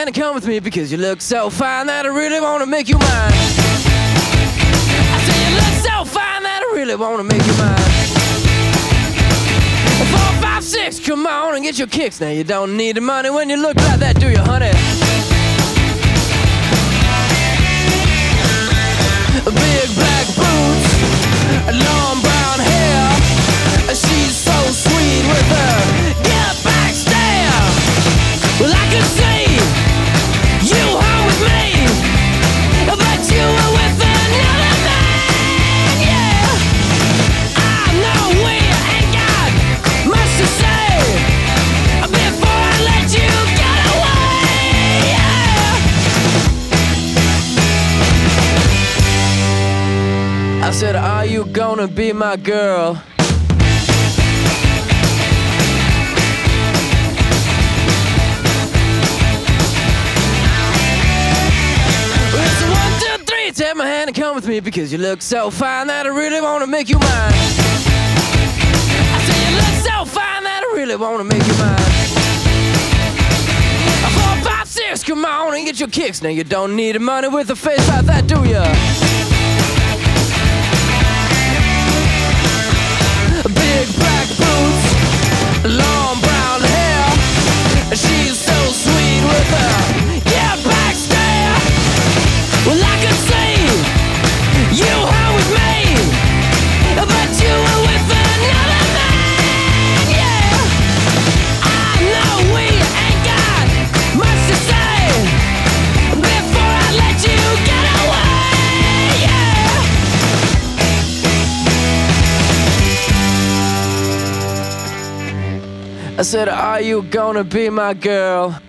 hand and come with me because you look so fine that I really want to make you mine. I say you look so fine that I really want to make you mine. 4, 5, 6, come on and get your kicks. Now you don't need the money when you look like that, do you, honey? Big black boots, long brown hair. She's so sweet with her get back stare. Well, I could see you home with me, but you were with another man, yeah. I know we ain't got much to say before I let you get away, yeah. I said, are you gonna be my girl? Take my hand and come with me because you look so fine that I really want to make you mine. I say you look so fine that I really want to make you mine. 4, 5, 6, come on and get your kicks. Now you don't need the money with a face like that, do ya? Big black boots, long brown hair. She's so sweet with her yeah back stare. Well, I could see you home with me, but you were with another man, yeah. I know we ain't got much to say before I let you get away, yeah. I said, are you gonna be my girl?